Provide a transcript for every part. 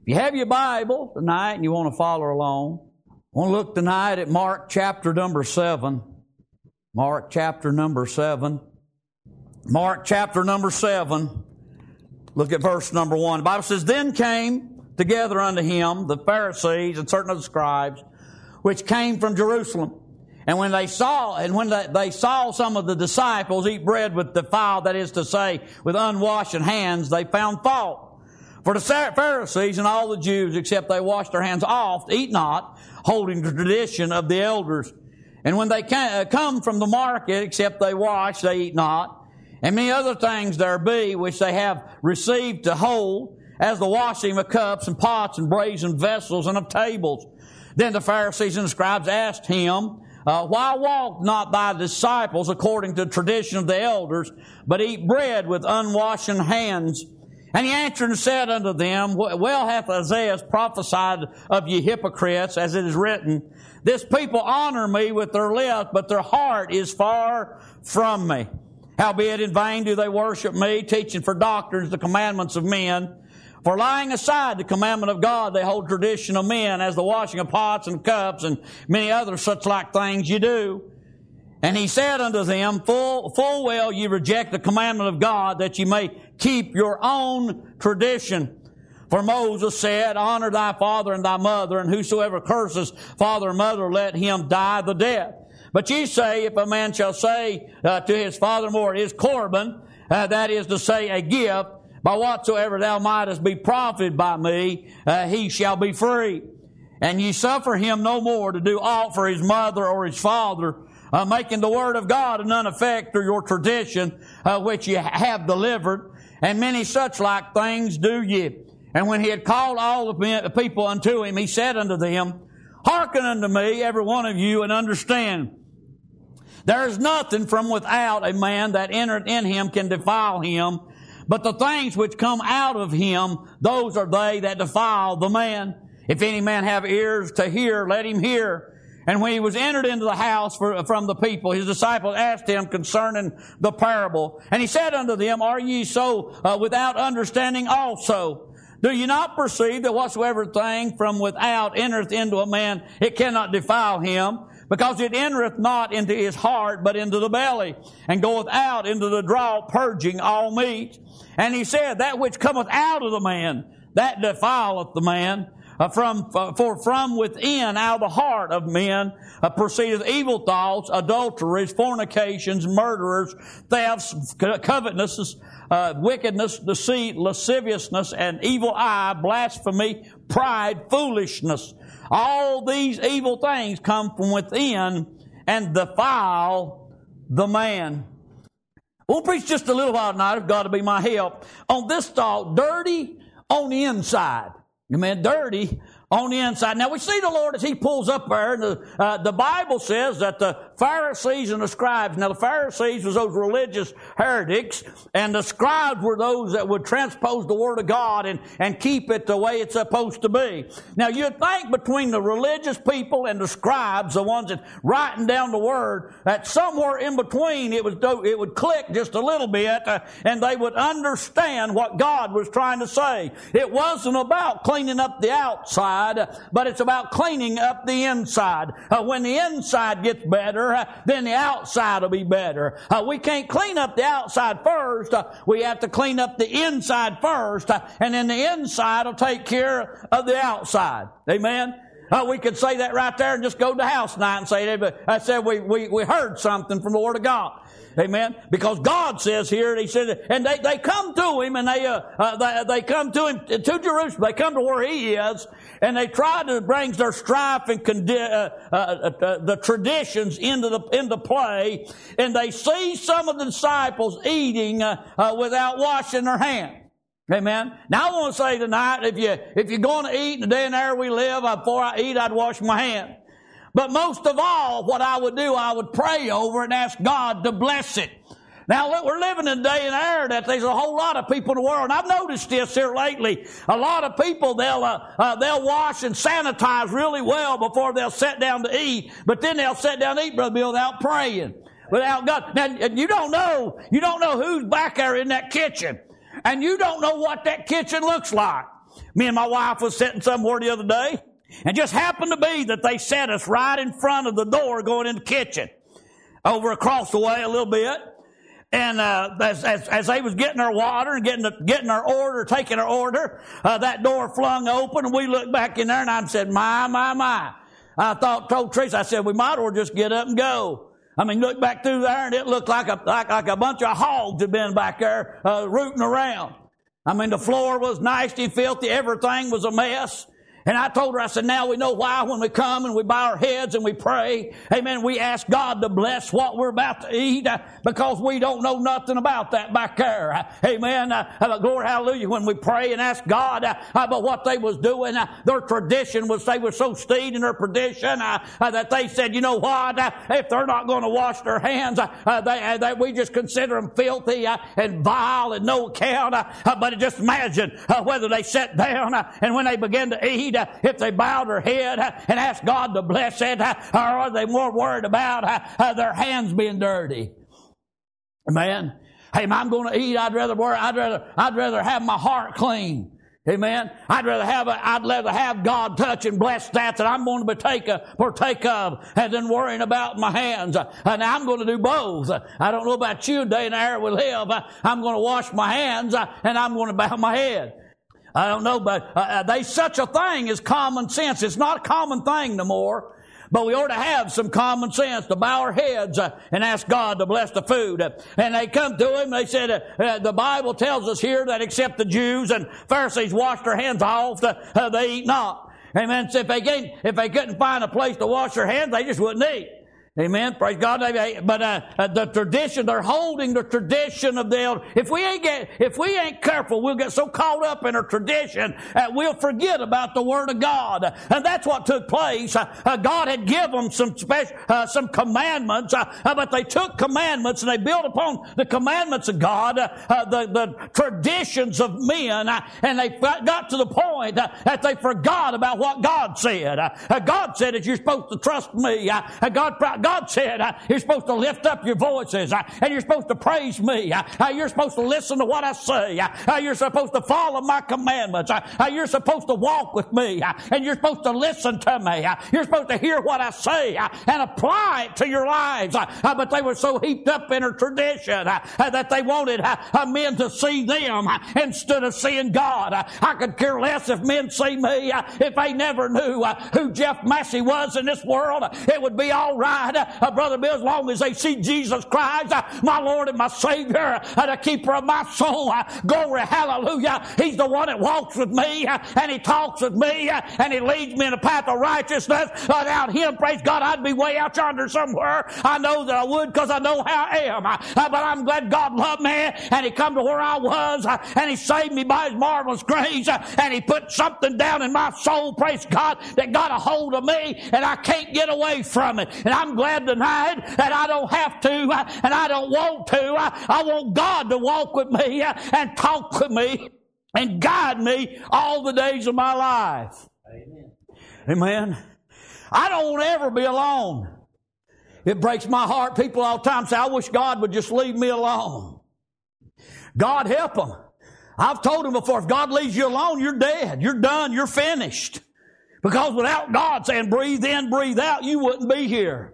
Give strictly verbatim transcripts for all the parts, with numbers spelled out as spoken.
If you have your Bible tonight and you want to follow along, I want to look tonight at Mark chapter number seven. Mark chapter number seven. Mark chapter number seven. Look at verse number one. The Bible says, Then came together unto him the Pharisees and certain of the scribes, which came from Jerusalem. And when they saw, and when they, they saw some of the disciples eat bread with defiled, that is to say, with unwashed hands, they found fault. For the Pharisees and all the Jews, except they wash their hands oft, eat not, holding the tradition of the elders. And when they come from the market, except they wash, they eat not. And many other things there be, which they have received to hold, as the washing of cups and pots and brazen vessels and of tables. Then the Pharisees and the scribes asked him, uh, Why walk not thy disciples according to the tradition of the elders, but eat bread with unwashed hands? And he answered and said unto them, Well hath Isaiah prophesied of ye hypocrites, as it is written, This people honor me with their lips, but their heart is far from me. Howbeit in vain do they worship me, teaching for doctrines the commandments of men. For lying aside the commandment of God, they hold tradition of men, as the washing of pots and cups, and many other such like things you do. And he said unto them, Full, full well ye reject the commandment of God, that ye may keep your own tradition. For Moses said, Honor thy father and thy mother, and whosoever curses father or mother, let him die the death. But ye say, If a man shall say uh, to his father or his Corban, uh, that is to say, a gift, by whatsoever thou mightest be profited by me, uh, he shall be free. And ye suffer him no more to do aught for his mother or his father, uh, making the word of God of none effect through your tradition, uh, which ye have delivered. And many such like things do ye. And when he had called all the people unto him, he said unto them, Hearken unto me, every one of you, and understand. There is nothing from without a man that entereth in him can defile him, but the things which come out of him, those are they that defile the man. If any man have ears to hear, let him hear. And when he was entered into the house for, from the people, his disciples asked him concerning the parable. And he said unto them, Are ye so uh, without understanding also? Do ye not perceive that whatsoever thing from without entereth into a man, it cannot defile him? Because it entereth not into his heart, but into the belly, and goeth out into the draught, purging all meat. And he said, That which cometh out of the man, that defileth the man. Uh, from uh, For from within, out of the heart of men, uh, proceedeth evil thoughts, adulteries, fornications, murderers, thefts, covetousness, uh, wickedness, deceit, lasciviousness, and evil eye, blasphemy, pride, foolishness. All these evil things come from within and defile the man. We'll preach just a little while tonight, if God will be my help, on this thought, dirty on the inside. Amen. Dirty on the inside. Now we see the Lord as He pulls up there, and the, uh, the Bible says that the Pharisees and the scribes, now the Pharisees was those religious heretics, and the scribes were those that would transpose the Word of God and, and keep it the way it's supposed to be. Now you'd think between the religious people and the scribes, the ones that writing down the Word, that somewhere in between it would, it would click just a little bit, uh, and they would understand what God was trying to say. It wasn't about cleaning up the outside, but it's about cleaning up the inside. Uh, when the inside gets better, uh, then the outside will be better. Uh, we can't clean up the outside first. Uh, we have to clean up the inside first, uh, and then the inside will take care of the outside. Amen? Uh, we could say that right there and just go to the house tonight and say, I said we, we, we heard something from the Word of God. Amen. Because God says here, He said, and they, they come to Him, and they, uh, uh, they, they come to Him, to Jerusalem. They come to where He is, and they try to bring their strife and condi- uh, uh, uh, the traditions into the, into play, and they see some of the disciples eating, uh, uh, without washing their hands. Amen. Now I want to say tonight, if you, if you're going to eat in the day and hour we live, before I eat, I'd wash my hands. But most of all, what I would do, I would pray over and ask God to bless it. Now, look, we're living in a day and era that there's a whole lot of people in the world, and I've noticed this here lately. A lot of people, they'll uh, uh, they'll wash and sanitize really well before they'll sit down to eat, but then they'll sit down to eat, Brother Bill, without praying, without God. Now, you don't know, you don't know who's back there in that kitchen, and you don't know what that kitchen looks like. Me and my wife was sitting somewhere the other day, and just happened to be that they set us right in front of the door going in the kitchen, over across the way a little bit. And uh, as, as as they was getting our water and getting the, getting our order, taking our order, uh, that door flung open, and we looked back in there, and I said, "My, my, my!" I thought, told Teresa, I said, "We might as well just get up and go." I mean, look back through there, and it looked like a like, like a bunch of hogs had been back there uh, rooting around. I mean, the floor was nasty, filthy, everything was a mess. And I told her, I said, now we know why when we come and we bow our heads and we pray, amen, we ask God to bless what we're about to eat uh, because we don't know nothing about that back there. Uh, amen. Uh, uh, glory, hallelujah. When we pray and ask God uh, about what they was doing, uh, their tradition was they were so steeped in their tradition uh, uh, that they said, you know what, uh, if they're not going to wash their hands, uh, uh, they, uh, they, we just consider them filthy uh, and vile and no account. Uh, uh, but just imagine uh, whether they sat down uh, and when they began to eat, Uh, if they bowed their head uh, and asked God to bless it, uh, or are they more worried about uh, uh, their hands being dirty? Amen. Hey, if I'm going to eat, I'd rather worry, I'd rather, I'd rather have my heart clean. Amen. I'd rather have, a, I'd rather have God touch and bless that that I'm going to partake of, partake of than worrying about my hands. Uh, and I'm going to do both. Uh, I don't know about you, day and hour we live. Uh, I'm going to wash my hands uh, and I'm going to bow my head. I don't know, but uh, there's such a thing as common sense. It's not a common thing no more, but we ought to have some common sense to bow our heads uh, and ask God to bless the food. Uh, and they come to him, they said, uh, uh, the Bible tells us here that except the Jews and Pharisees washed their hands off, uh, uh, they eat not. Amen. So if they, can't, if they couldn't find a place to wash their hands, they just wouldn't eat. Amen. Praise God. But uh, uh, the tradition, they're holding the tradition of the elder. If we ain't get, if we ain't careful, we'll get so caught up in our tradition that we'll forget about the Word of God. And that's what took place. Uh, uh, God had given them some special, uh, some commandments, uh, uh, but they took commandments and they built upon the commandments of God, uh, uh, the, the traditions of men, uh, and they got to the point uh, that they forgot about what God said. Uh, uh, God said that you're supposed to trust me. Uh, uh, God God said uh, you're supposed to lift up your voices uh, and you're supposed to praise me. Uh, uh, you're supposed to listen to what I say. Uh, uh, you're supposed to follow my commandments. Uh, uh, you're supposed to walk with me uh, and you're supposed to listen to me. Uh, you're supposed to hear what I say uh, and apply it to your lives. Uh, uh, but they were so heaped up in their tradition uh, uh, that they wanted uh, uh, men to see them uh, instead of seeing God. Uh, I could care less if men see me. Uh, if they never knew uh, who Jeff Massey was in this world, uh, it would be all right. Uh, Brother Bill, as long as they see Jesus Christ, uh, my Lord and my Savior, uh, the keeper of my soul, uh, glory, hallelujah. He's the one that walks with me, uh, and He talks with me, uh, and He leads me in the path of righteousness. Without Him, praise God, I'd be way out yonder somewhere. I know that I would because I know how I am. Uh, but I'm glad God loved me, and He come to where I was, uh, and He saved me by His marvelous grace, uh, and He put something down in my soul, praise God, that got a hold of me, and I can't get away from it. And I'm glad tonight that I don't have to uh, and I don't want to. Uh, I want God to walk with me uh, and talk with me and guide me all the days of my life. Amen. Amen. I don't want to ever be alone. It breaks my heart. People all the time say, I wish God would just leave me alone. God help them. I've told them before, if God leaves you alone, you're dead. You're done. You're finished. Because without God saying breathe in, breathe out, you wouldn't be here.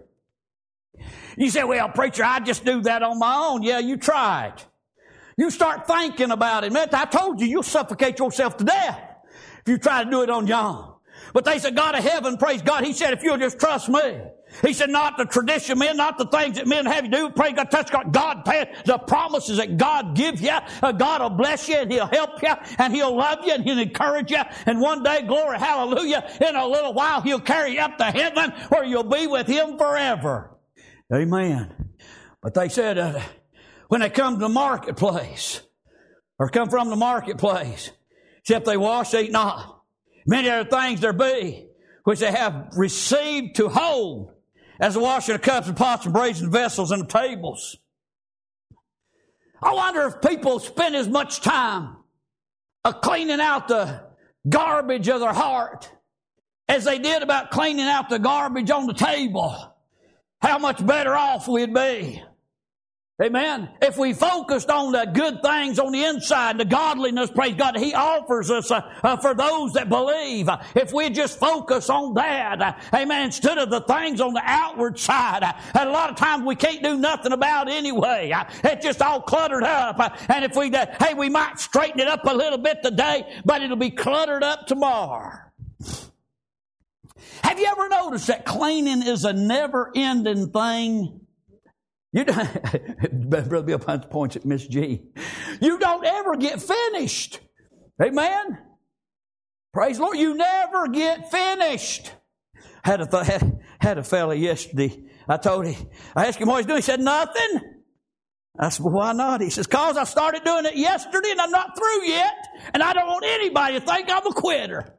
You say, well, preacher, I just do that on my own. Yeah, you tried. You start thinking about it. Man, I told you, you'll suffocate yourself to death if you try to do it on your own. But they said, God of heaven, praise God. He said, if you'll just trust me. He said, not the tradition of men, not the things that men have you do. Praise God, touch God. God, the promises that God gives you. Uh, God will bless you and He'll help you and He'll love you and He'll encourage you. And one day, glory, hallelujah, in a little while He'll carry you up to heaven where you'll be with Him forever. Amen. But they said, uh, when they come to the marketplace, or come from the marketplace, except they wash, they eat not. Many other things there be, which they have received to hold, as the washing of cups and pots and brazen vessels and the tables. I wonder if people spend as much time of cleaning out the garbage of their heart as they did about cleaning out the garbage on the table. How much better off we'd be. Amen. If we focused on the good things on the inside, the godliness, praise God, He offers us uh, uh, for those that believe. Uh, if we just focus on that, uh, amen, instead of the things on the outward side, uh, and a lot of times we can't do nothing about it anyway. Uh, it's just all cluttered up. Uh, and if we, uh, hey, we might straighten it up a little bit today, but it'll be cluttered up tomorrow. Have you ever noticed that cleaning is a never-ending thing? You don't, Brother Bill points at Miss G. You don't ever get finished. Amen? Praise the Lord. You never get finished. Had a, th- had, had a fella yesterday. I told him, I asked him what he's doing. He said, nothing. I said, well, why not? He says, because I started doing it yesterday and I'm not through yet. And I don't want anybody to think I'm a quitter.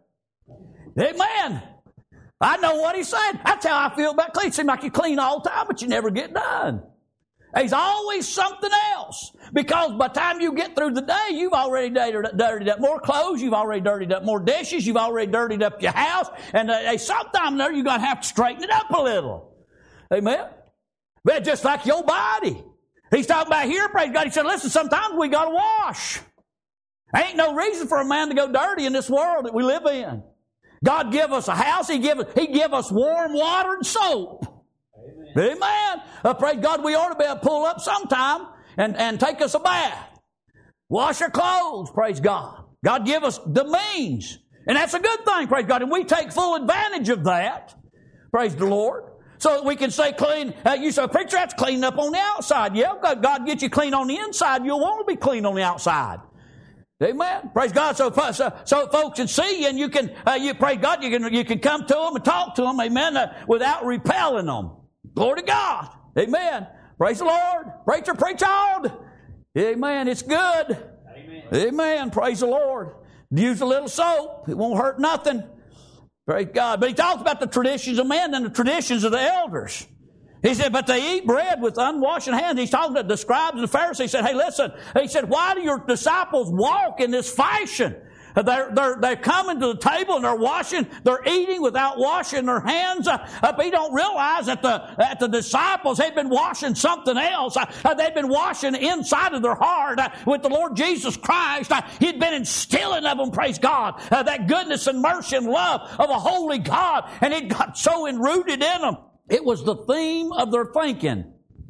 Amen. I know what he's saying. That's how I feel about cleaning. It seems like you clean all the time, but you never get done. There's always something else. Because by the time you get through the day, you've already dirtied up more clothes. You've already dirtied up more dishes. You've already dirtied up your house. And uh, sometime there, you're going to have to straighten it up a little. Amen? But just like your body. He's talking about here, praise God. He said, listen, sometimes we got to wash. Ain't no reason for a man to go dirty in this world that we live in. God give us a house. He give us, he give us warm water and soap. Amen. Amen. Uh, praise God, we ought to be able to pull up sometime and, and take us a bath. Wash our clothes, praise God. God give us the means. And that's a good thing, praise God. And we take full advantage of that, praise the Lord. So that we can say clean, uh, you say, preacher, that's clean up on the outside. Yeah, God, God get you clean on the inside. You'll want to be clean on the outside. Amen. Praise God. So, so, so folks can see you and you can, uh, you praise God, you can, you can come to them and talk to them, amen, uh, without repelling them. Glory to God. Amen. Praise the Lord. Preacher, preach on. Amen. It's good. Amen. Amen. Praise the Lord. Use a little soap. It won't hurt nothing. Praise God. But he talks about the traditions of men and the traditions of the elders. He said, but they eat bread with unwashed hands. He's talking to the scribes and the Pharisees. He said, hey, listen. He said, why do your disciples walk in this fashion? They're, they're, they're coming to the table and they're washing, they're eating without washing their hands. Uh, uh, they don't realize that the, that the disciples had been washing something else. Uh, uh, they'd been washing the inside of their heart uh, with the Lord Jesus Christ. Uh, he'd been instilling of them, praise God, uh, that goodness and mercy and love of a holy God. And it got so enrooted in them. It was the theme of their thinking.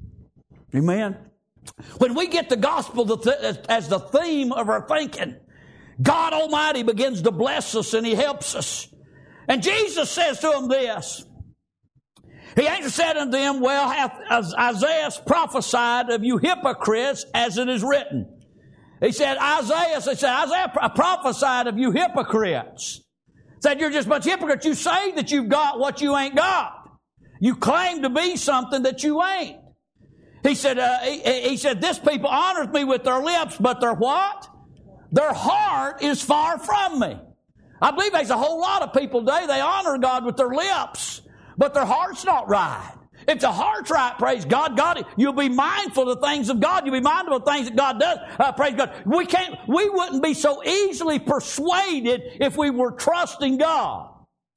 Amen. When we get the gospel as the theme of our thinking, God Almighty begins to bless us and He helps us. And Jesus says to them this. He answered said unto them, well, hath Isaiah prophesied of you hypocrites as it is written. He said, Isaiah, he said, Isaiah prophesied of you hypocrites. He said, you're just a bunch of hypocrites. You say that you've got what you ain't got. You claim to be something that you ain't. He said, uh, he, he said, this people honors me with their lips, but their what? Their heart is far from me. I believe there's a whole lot of people today, they honor God with their lips, but their heart's not right. If the heart's right, praise God, God, you'll be mindful of the things of God. You'll be mindful of the things that God does. Uh, praise God. We can't, we wouldn't be so easily persuaded if we were trusting God.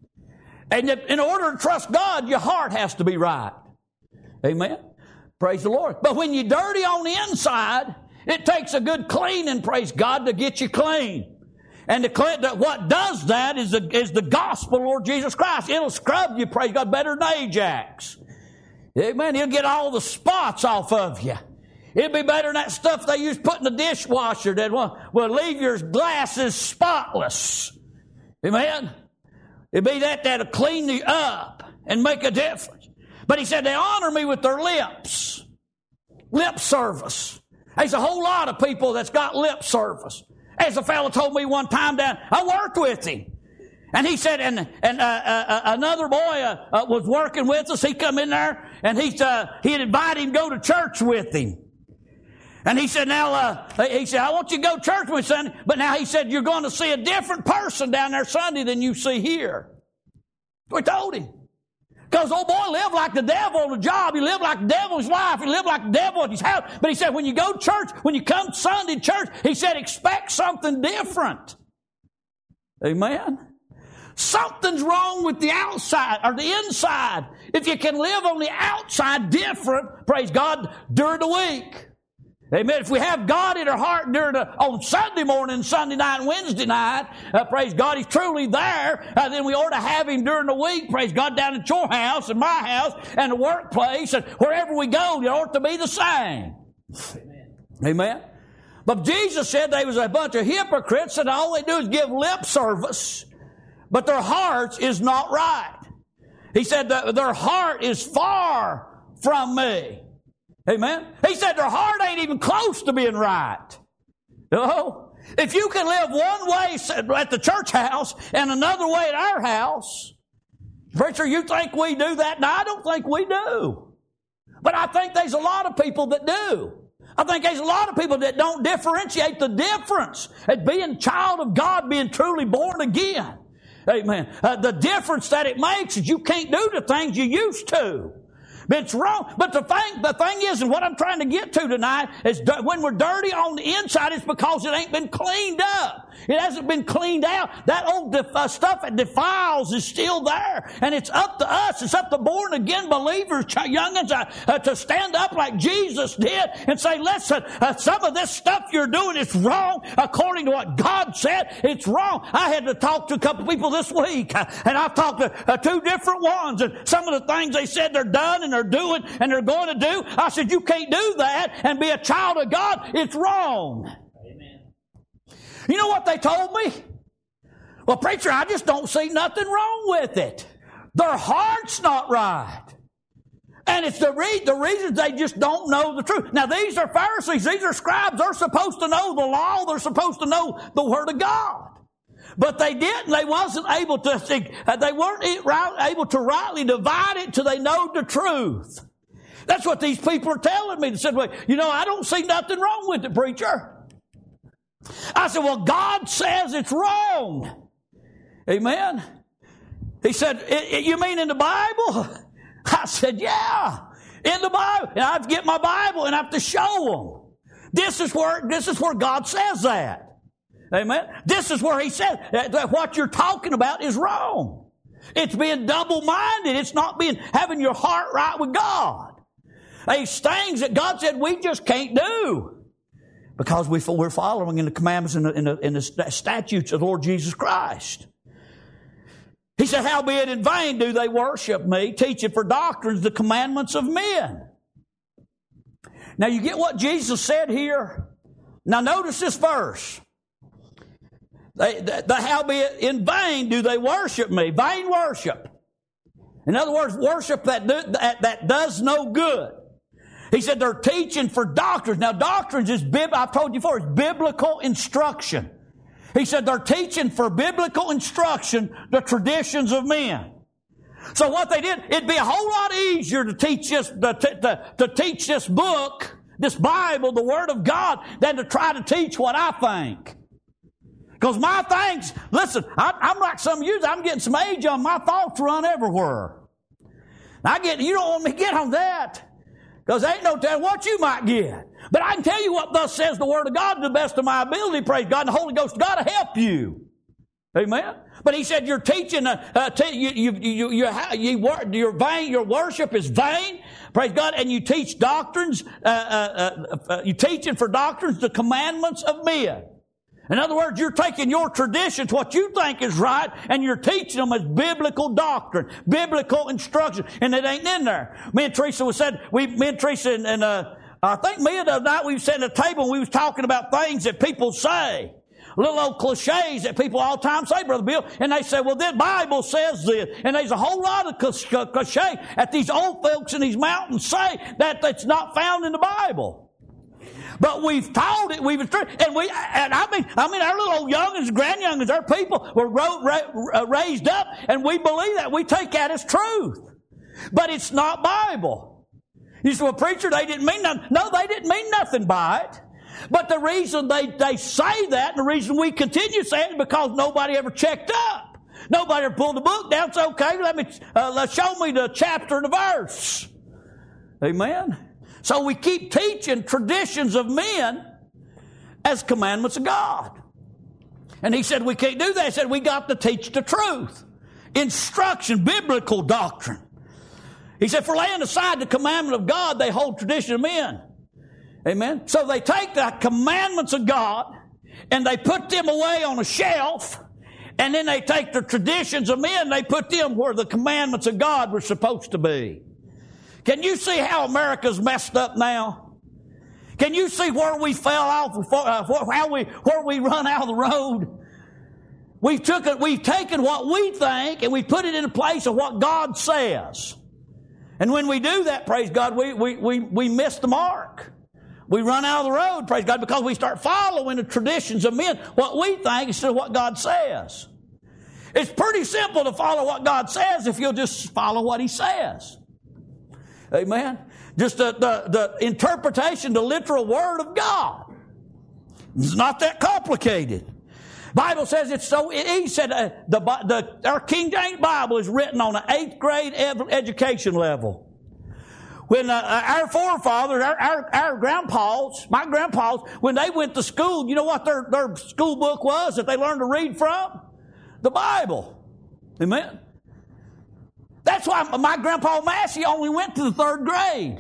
And in order to trust God, your heart has to be right. Amen. Praise the Lord. But when you're dirty on the inside, it takes a good cleaning, praise God, to get you clean. And the, what does that is the, is the gospel, Lord Jesus Christ. It'll scrub you, praise God, better than Ajax. Amen. He'll get all the spots off of you. It'll be better than that stuff they use put in the dishwasher that will, will leave your glasses spotless. Amen. It'll be that that'll clean you up and make a difference. But he said they honor me with their lips. Lip service. There's a whole lot of people that's got lip service. As a fellow told me one time down, I worked with him. And he said, and, and uh, uh, another boy uh, uh, was working with us. He come in there, and he, uh, he'd invite him to go to church with him. And he said, now, uh, he said, I want you to go to church with me Sunday. But now he said, you're going to see a different person down there Sunday than you see here. We told him. Because old boy lived like the devil on the job. He lived like the devil in his life. He lived like the devil in his house. But he said, when you go to church, when you come Sunday to church, he said, expect something different. Amen. Something's wrong with the outside or the inside. If you can live on the outside different, praise God, during the week. Amen. If we have God in our heart during the, on Sunday morning, Sunday night, and Wednesday night, uh, praise God, He's truly there, uh, then we ought to have Him during the week, praise God, down at your house and my house and the workplace and wherever we go, it ought to be the same. Amen. Amen. But Jesus said there was a bunch of hypocrites that all they do is give lip service, but their hearts is not right. He said that their heart is far from me. Amen. He said their heart ain't even close to being right. You know? If you can live one way at the church house and another way at our house, preacher, you think we do that? No, I don't think we do. But I think there's a lot of people that do. I think there's a lot of people that don't differentiate the difference at being a child of God, being truly born again. Amen. Uh, the difference that it makes is you can't do the things you used to. But it's wrong. But the thing, the thing is, and what I'm trying to get to tonight is when we're dirty on the inside, it's because it ain't been cleaned up. It hasn't been cleaned out. That old def- uh, stuff that defiles is still there. And it's up to us. It's up to born again believers, youngins, uh, uh, to stand up like Jesus did and say, listen, uh, some of this stuff you're doing is wrong according to what God said. It's wrong. I had to talk to a couple people this week, uh, and I've talked to uh, two different ones, and some of the things they said they're done and they're doing and they're going to do. I said, you can't do that and be a child of God. It's wrong. You know what they told me? Well, preacher, I just don't see nothing wrong with it. Their heart's not right. And it's the, re- the reason they just don't know the truth. Now, these are Pharisees. These are scribes. They're supposed to know the law. They're supposed to know the Word of God. But they didn't. They wasn't able to, they weren't able to rightly divide it till they know the truth. That's what these people are telling me. They said, well, you know, I don't see nothing wrong with it, preacher. I said, well, God says it's wrong. Amen. He said, you mean in the Bible? I said, yeah, in the Bible. And I have to get my Bible and I have to show them. This is where, this is where God says that. Amen. This is where He said that what you're talking about is wrong. It's being double-minded. It's not being, having your heart right with God. These things that God said we just can't do. Because we, we're following in the commandments and the, in the, in the statutes of the Lord Jesus Christ. He said, howbeit in vain do they worship me, teaching for doctrines the commandments of men. Now you get what Jesus said here? Now notice this verse. They, the, the howbeit in vain do they worship me. Vain worship. In other words, worship that, do, that, that does no good. He said they're teaching for doctrines. Now, doctrines is, bib- I've told you before, it's biblical instruction. He said they're teaching for biblical instruction the traditions of men. So what they did, it'd be a whole lot easier to teach this, to, to, to teach this book, this Bible, the Word of God, than to try to teach what I think. Because my things, listen, I, I'm like some of you, I'm getting some age on, my thoughts run everywhere. I get, you don't want me to get on that. Because there ain't no telling what you might get. But I can tell you what thus says the Word of God to the best of my ability, praise God, and the Holy Ghost of God to help you. Amen? But He said you're teaching, uh, uh, te- you, you, you, you, you, you, your, vain, your worship is vain, praise God, and you teach doctrines, uh, uh, uh, you teaching for doctrines the commandments of men. In other words, you're taking your traditions, what you think is right, and you're teaching them as biblical doctrine, biblical instruction, and it ain't in there. Me and Teresa was said, we, me and Teresa and, and uh, I think me and the other night we was sitting at a table and we was talking about things that people say. Little old cliches that people all the time say, Brother Bill, and they say, well, the Bible says this. And there's a whole lot of cliche that these old folks in these mountains say that that's not found in the Bible. But we've told it, we've and we, and I mean, I mean, our little old youngins, grand youngins, our people were ro- ra- raised up, and we believe that. We take that as truth. But it's not Bible. You say, well, preacher, they didn't mean nothing. No, they didn't mean nothing by it. But the reason they, they say that, and the reason we continue saying it, is because nobody ever checked up. Nobody ever pulled the book down. It's okay, let me, uh, let show me the chapter and the verse. Amen. So we keep teaching traditions of men as commandments of God. And he said we can't do that. He said we got to teach the truth. instruction, biblical doctrine. He said, for laying aside the commandment of God, they hold tradition of men. Amen. So they take the commandments of God and they put them away on a shelf, and then they take the traditions of men, they put them where the commandments of God were supposed to be. Can you see how America's messed up now? Can you see where we fell off, uh, how we, where we run out of the road? We've, took it, we've taken what we think and we put it in the place of what God says. And when we do that, praise God, we, we, we, we miss the mark. We run out of the road, praise God, because we start following the traditions of men, what we think instead of what God says. It's pretty simple to follow what God says if you'll just follow what He says. Amen? Just the, the, the interpretation, the literal Word of God. It's not that complicated. Bible says it's so, he said uh, the, the, our King James Bible is written on an eighth grade education level. When uh, our forefathers, our, our, our grandpas, my grandpas, when they went to school, you know what their, their school book was that they learned to read from? The Bible. Amen? That's why my grandpa Massey only went to the third grade.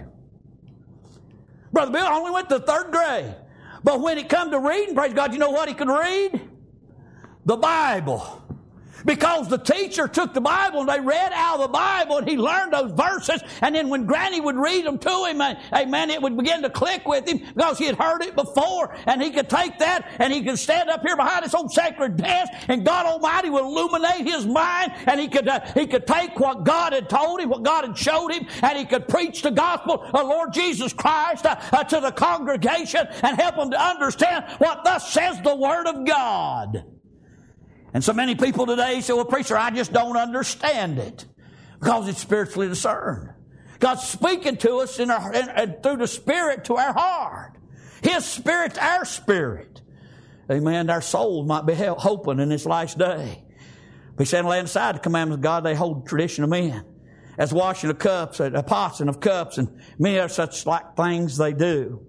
Brother Bill only went to the third grade. But when it come to reading, praise God, you know what he could read? The Bible. Because the teacher took the Bible and they read out of the Bible and he learned those verses, and then when Granny would read them to him, amen, it would begin to click with him because he had heard it before, and he could take that and he could stand up here behind his own sacred desk and God Almighty would illuminate his mind, and he could uh, he could take what God had told him, what God had showed him, and he could preach the gospel of Lord Jesus Christ uh, uh, to the congregation and help them to understand what thus says the Word of God. And so many people today say, well, preacher, I just don't understand it because it's spiritually discerned. God's speaking to us in our, in, in, through the Spirit to our heart. His Spirit to our spirit. Amen. Our souls might be hoping in this last day. He said, laying aside the commandments of God, they hold the tradition of men. As washing of cups, a passing of cups, and many other such like things they do.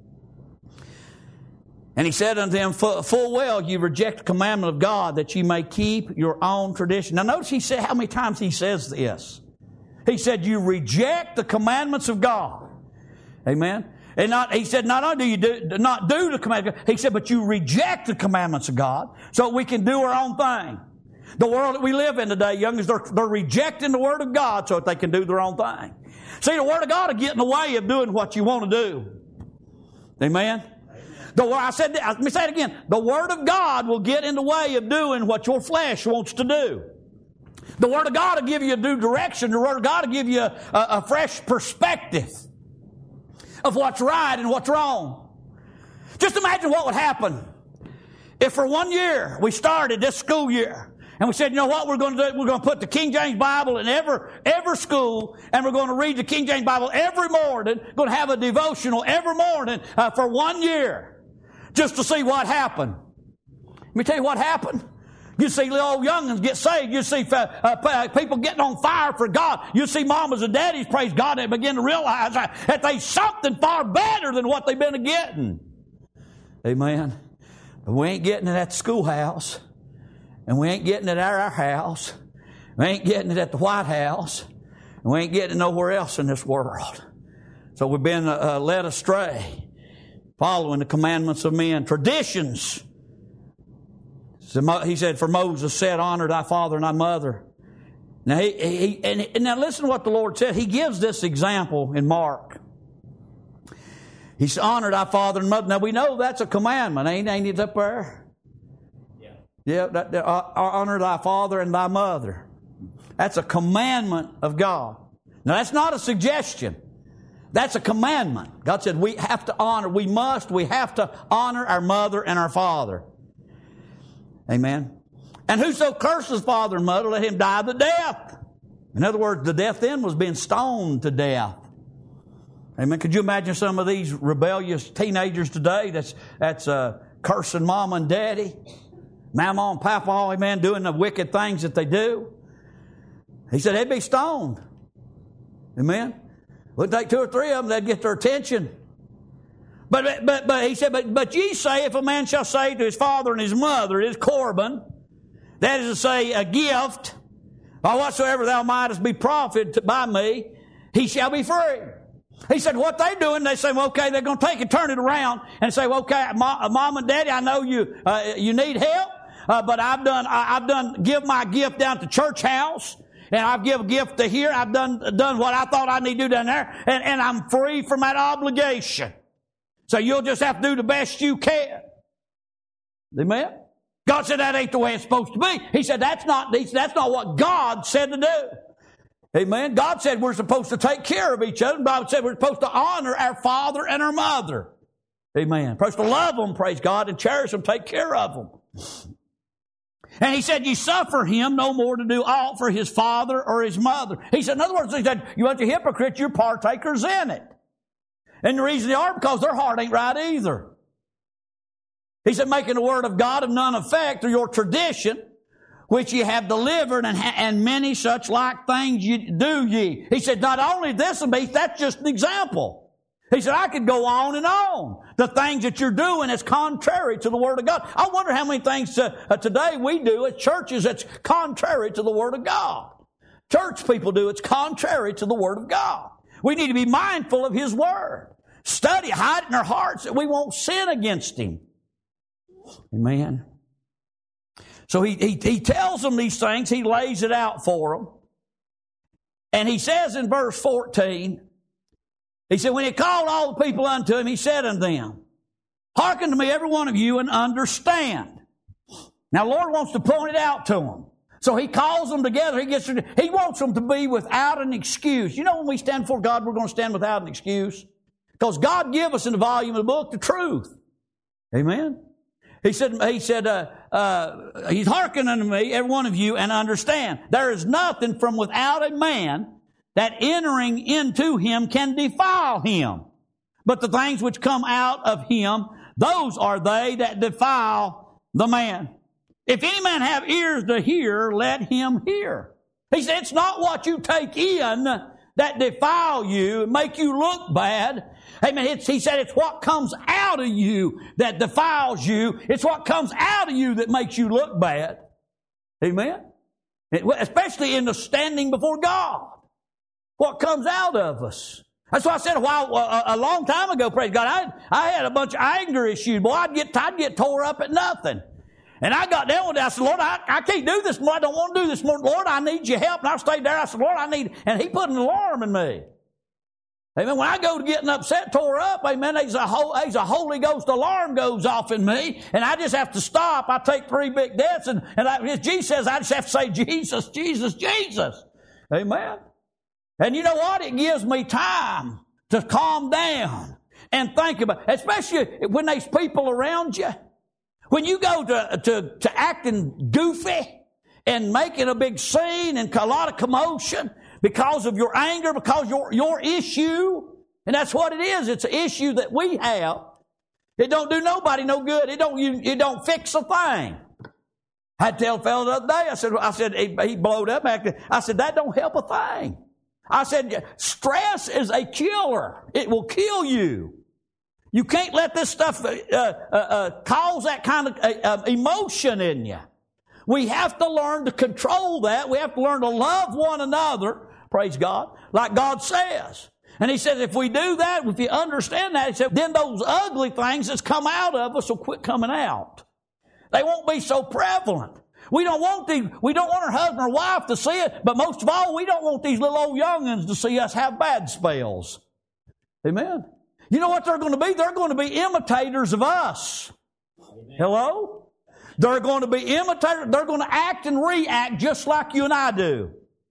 And he said unto them, full well you reject the commandment of God that ye may keep your own tradition. Now notice he said how many times he says this. He said you reject the commandments of God. Amen. And not, he said not only do you do, not do the commandments, he said but you reject the commandments of God so we can do our own thing. The world that we live in today, youngins, they're, they're rejecting the Word of God so that they can do their own thing. See, the Word of God will get in the way of doing what you want to do. Amen. The, I said, let me say it again. The Word of God will get in the way of doing what your flesh wants to do. The Word of God will give you a new direction. The Word of God will give you a, a, a fresh perspective of what's right and what's wrong. Just imagine what would happen if for one year we started this school year and we said, you know what we're going to do? We're going to put the King James Bible in every, every school, and we're going to read the King James Bible every morning. We're going to have a devotional every morning uh, for one year. Just to see what happened. Let me tell you what happened. You see little old youngins get saved. You see uh, uh, people getting on fire for God. You see mamas and daddies, praise God, they begin to realize uh, that they're something far better than what they've been getting. Amen. But we ain't getting it at the schoolhouse. And we ain't getting it at our house. We ain't getting it at the White House. And we ain't getting it nowhere else in this world. So we've been uh, led astray. Following the commandments of men. Traditions. So he said, for Moses said, honor thy father and thy mother. Now, he, he, and, and now listen to what the Lord said. He gives this example in Mark. He said, honor thy father and mother. Now, we know that's a commandment, ain't, ain't it up there? Yeah. Yeah, that, that, uh, honor thy father and thy mother. That's a commandment of God. Now, that's not a suggestion. That's a commandment. God said we have to honor, we must, we have to honor our mother and our father. Amen. And whoso curses father and mother, let him die the death. In other words, the death then was being stoned to death. Amen. Could you imagine some of these rebellious teenagers today that's that's uh, cursing mama and daddy, mama and papa, amen, doing the wicked things that they do? He said they'd be stoned. Amen. Would take two or three of them, they'd get their attention. But but but he said, but but ye say, if a man shall say to his father and his mother, his korban, that is to say, a gift, By whatsoever thou mightest be profited by me, he shall be free. He said, what they doing, they say, well, okay, they're going to take and turn it around and say, well, okay, Mom and Daddy, I know you uh, you need help, uh, but I've done, I, I've done, give my gift down to church house, and I've given a gift to here. I've done done what I thought I need to do down there, and, and I'm free from that obligation. So you'll just have to do the best you can. Amen? God said that ain't the way it's supposed to be. He said that's not, that's not what God said to do. Amen. God said we're supposed to take care of each other. The Bible said we're supposed to honor our father and our mother. Amen. We're supposed to love them, praise God, and cherish them, take care of them. And he said, you suffer him no more to do aught for his father or his mother. He said, in other words, he said, you want the hypocrites, you're partakers in it. And the reason they are, because their heart ain't right either. He said, making the word of God of none effect through your tradition, which ye have delivered, and, ha- and many such like things you do ye. He said, not only this, that's just an example. He said, I could go on and on. The things that you're doing is contrary to the Word of God. I wonder how many things uh, uh, today we do at churches that's contrary to the Word of God. Church people do, it's contrary to the Word of God. We need to be mindful of His Word. Study, hide it in our hearts that we won't sin against Him. Amen. So he, he, he tells them these things. He lays it out for them. And he says in verse fourteen, he said, when he called all the people unto him, he said unto them, hearken to me, every one of you, and understand. Now, the Lord wants to point it out to them. So he calls them together. He gets. He wants them to be without an excuse. You know, when we stand before God, we're going to stand without an excuse. Because God gave us in the volume of the book the truth. Amen. He said, he said, uh, uh, he's hearkening unto me, every one of you, and understand. There is nothing from without a man that entering into him can defile him. But the things which come out of him, those are they that defile the man. If any man have ears to hear, let him hear. He said, it's not what you take in that defile you and make you look bad. Amen. It's, he said it's what comes out of you that defiles you. It's what comes out of you that makes you look bad. Amen. It, especially in the standing before God. What comes out of us. That's why I said a while, a, a long time ago, praise God, I, I had a bunch of anger issues. Boy, I'd get, I'd get tore up at nothing. And I got down with it. I said, Lord, I, I can't do this more. I don't want to do this more. Lord, I need your help. And I stayed there. I said, Lord, I need, and He put an alarm in me. Amen. When I go to getting upset, tore up, amen, there's a, whole, there's a Holy Ghost alarm goes off in me, and I just have to stop. I take three big deaths, and, and I, as Jesus says, I just have to say, Jesus, Jesus, Jesus. Amen. And you know what? It gives me time to calm down and think about it, especially when there's people around you. When you go to, to, to acting goofy and making a big scene and a lot of commotion because of your anger, because your, your issue, and that's what it is. It's an issue that we have. It don't do nobody no good. It don't, you, it don't fix a thing. I had to tell a fellow the other day, I said, I said, he, he blowed up. I said, that don't help a thing. I said, stress is a killer. It will kill you. You can't let this stuff uh, uh, uh, cause that kind of uh, emotion in you. We have to learn to control that. We have to learn to love one another, praise God, like God says. And He says if we do that, if you understand that, He said, then those ugly things that's come out of us will quit coming out. They won't be so prevalent. We don't want these, we don't want our husband or wife to see it, but most of all, we don't want these little old young'uns to see us have bad spells. Amen. You know what they're going to be? They're going to be imitators of us. Amen. Hello? They're going to be imitators. They're going to act and react just like you and I do.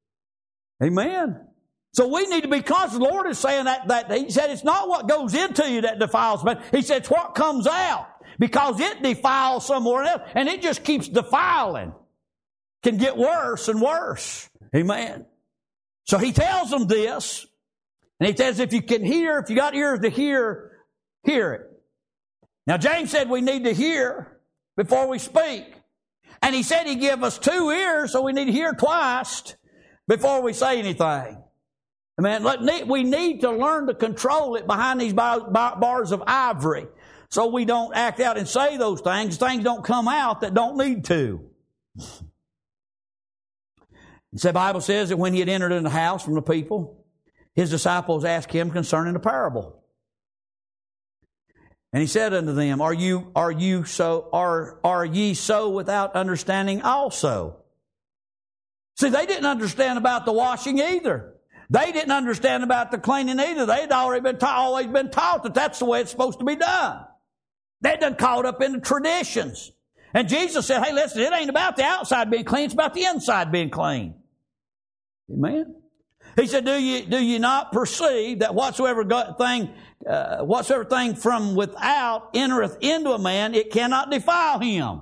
Amen. So we need to be conscious. The Lord is saying that, that He said it's not what goes into you that defiles, but He said it's what comes out. Because it defiles somewhere else, and it just keeps defiling. Can get worse and worse. Amen. So He tells them this, and He says, if you can hear, if you got ears to hear, hear it. Now, James said we need to hear before we speak. And he said He gave us two ears, so we need to hear twice before we say anything. Amen. We need to learn to control it behind these bars of ivory. So we don't act out and say those things. Things don't come out that don't need to. So the Bible says that when he had entered in the house from the people, his disciples asked him concerning the parable. And he said unto them, Are you, are you so, are, are ye so without understanding also? See, they didn't understand about the washing either. They didn't understand about the cleaning either. They'd already been taught, always been taught that that's the way it's supposed to be done. They'd done caught up in the traditions. And Jesus said, hey, listen, it ain't about the outside being clean, it's about the inside being clean. Amen. He said, do you, do you not perceive that whatsoever thing, uh, whatsoever thing from without entereth into a man, it cannot defile him?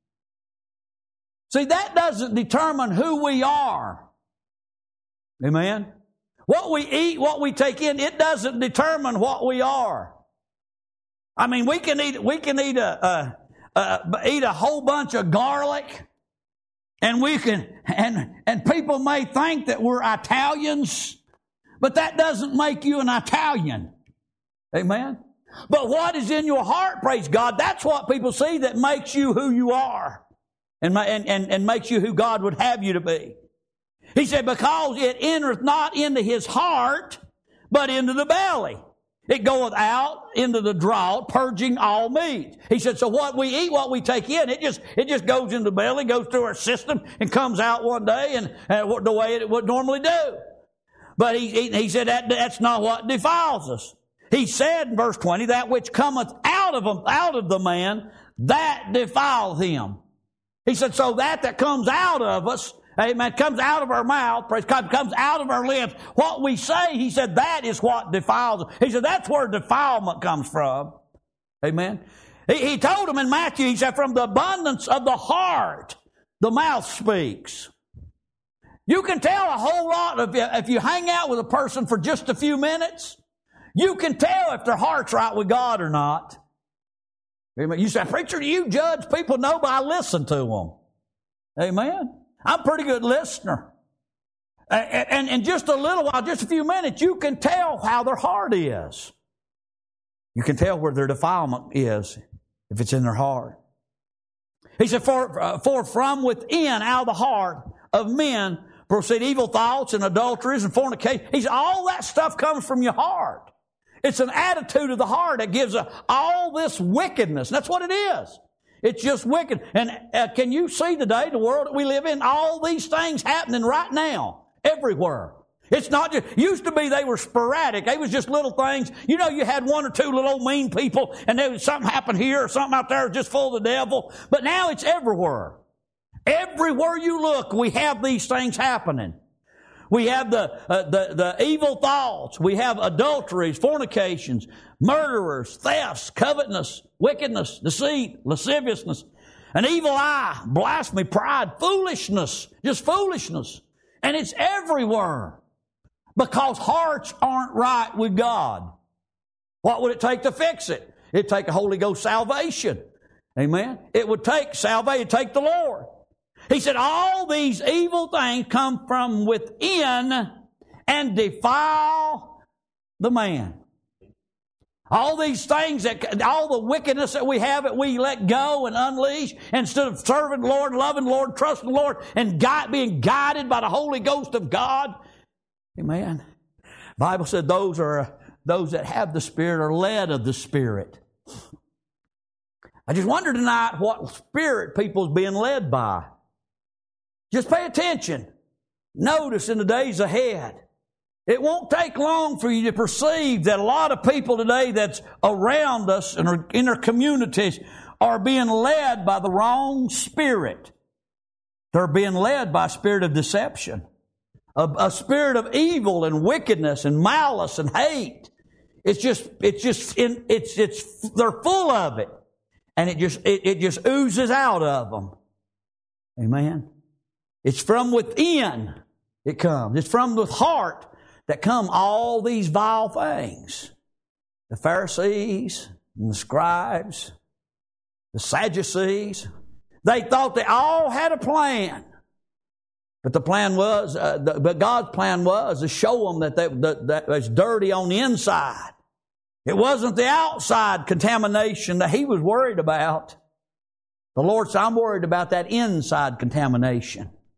See, that doesn't determine who we are. Amen. What we eat, what we take in, it doesn't determine what we are. I mean, we can eat, we can eat a, a, a eat a whole bunch of garlic, and we can, and, and people may think that we're Italians, but that doesn't make you an Italian. Amen. But what is in your heart, praise God, that's what people see that makes you who you are, and, and, and, and makes you who God would have you to be. He said, because it entereth not into his heart, but into the belly. It goeth out into the draught, purging all meat. He said, so what we eat, what we take in, it just it just goes in the belly, goes through our system, and comes out one day, and, and the way it would normally do. But he, he, he said that that's not what defiles us. He said in verse twenty, that which cometh out of him, out of the man, that defileth him. He said, so that that comes out of us, amen, comes out of our mouth, praise God, comes out of our lips. What we say, he said, that is what defiles us. He said, that's where defilement comes from. Amen. He, he told them in Matthew, he said, from the abundance of the heart, the mouth speaks. You can tell a whole lot if you, if you hang out with a person for just a few minutes. You can tell if their heart's right with God or not. Amen. You say, preacher, do you judge people? No, but I listen to them. Amen. I'm a pretty good listener. And, and in just a little while, just a few minutes, you can tell how their heart is. You can tell where their defilement is if it's in their heart. He said, for, uh, for from within, out of the heart of men, proceed evil thoughts and adulteries and fornication. He said, all that stuff comes from your heart. It's an attitude of the heart that gives a, all this wickedness. That's what it is. It's just wicked. And uh, can you see today, the world that we live in, all these things happening right now, everywhere. It's not just, used to be they were sporadic. They was just little things. You know, you had one or two little old mean people, and there was something happened here or something out there just full of the devil. But now it's everywhere. Everywhere you look, we have these things happening. We have the, uh, the, the evil thoughts. We have adulteries, fornications, murderers, thefts, covetousness, wickedness, deceit, lasciviousness, an evil eye, blasphemy, pride, foolishness, just foolishness. And it's everywhere because hearts aren't right with God. What would it take to fix it? It'd take a Holy Ghost salvation. Amen. It would take salvation, it'd take the Lord. He said, all these evil things come from within and defile the man. All these things, that, all the wickedness that we have that we let go and unleash instead of serving the Lord, loving the Lord, trusting the Lord, and guide, being guided by the Holy Ghost of God. Amen. The Bible said those are those that have the Spirit are led of the Spirit. I just wonder tonight what spirit people's being led by. Just pay attention. Notice in the days ahead. It won't take long for you to perceive that a lot of people today that's around us and are in our communities are being led by the wrong spirit. They're being led by a spirit of deception, a, a spirit of evil and wickedness and malice and hate. It's just, it's just, in, it's, it's, they're full of it, and it just, it, it just oozes out of them. Amen. It's from within it comes. It's from the heart that come all these vile things. The Pharisees and the scribes, the Sadducees, they thought they all had a plan. But the plan was, uh, the, but God's plan was to show them that they, that, that was dirty on the inside. It wasn't the outside contamination that He was worried about. The Lord said, I'm worried about that inside contamination.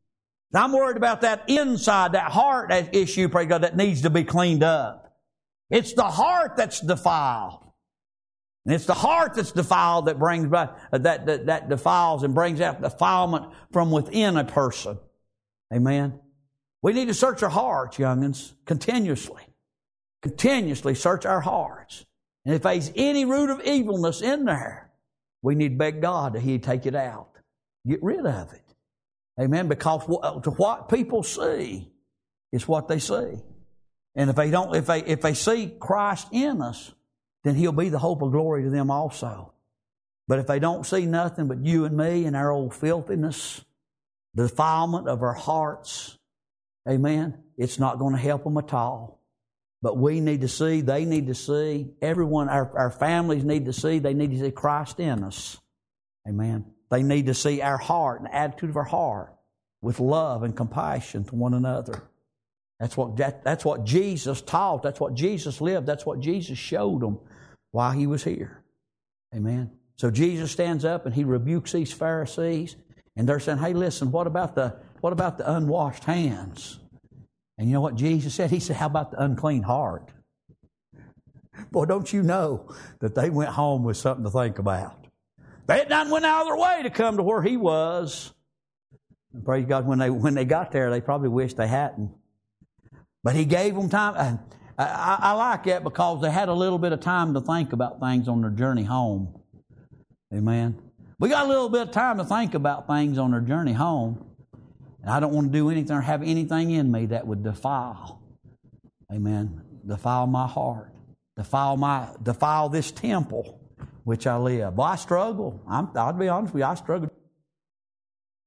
I'm worried about that inside, that heart that issue, praise God, that needs to be cleaned up. It's the heart that's defiled. And it's the heart that's defiled that brings that, that, that defiles and brings out defilement from within a person. Amen. We need to search our hearts, young'uns, continuously. Continuously search our hearts. And if there's any root of evilness in there, we need to beg God that He'd take it out. Get rid of it. Amen. Because what people see is what they see. And if they don't, if they if they see Christ in us, then He'll be the hope of glory to them also. But if they don't see nothing but you and me and our old filthiness, the defilement of our hearts, amen, it's not going to help them at all. But we need to see, they need to see, everyone, our, our families need to see, they need to see Christ in us. Amen. They need to see our heart and the attitude of our heart with love and compassion to one another. That's what, that, that's what Jesus taught. That's what Jesus lived. That's what Jesus showed them while He was here. Amen. So Jesus stands up and He rebukes these Pharisees. And they're saying, hey, listen, what about the what about the unwashed hands? And you know what Jesus said? He said, how about the unclean heart? Boy, don't you know that they went home with something to think about. They had done went out of their way to come to where He was. And praise God, when they when they got there, they probably wished they hadn't. But He gave them time. I, I, I like that because they had a little bit of time to think about things on their journey home. Amen. We got a little bit of time to think about things on their journey home. And I don't want to do anything or have anything in me that would defile. Amen. Defile my heart. Defile my defile this temple which I live. Well, I struggle. I'm, I'll be honest with you, I struggle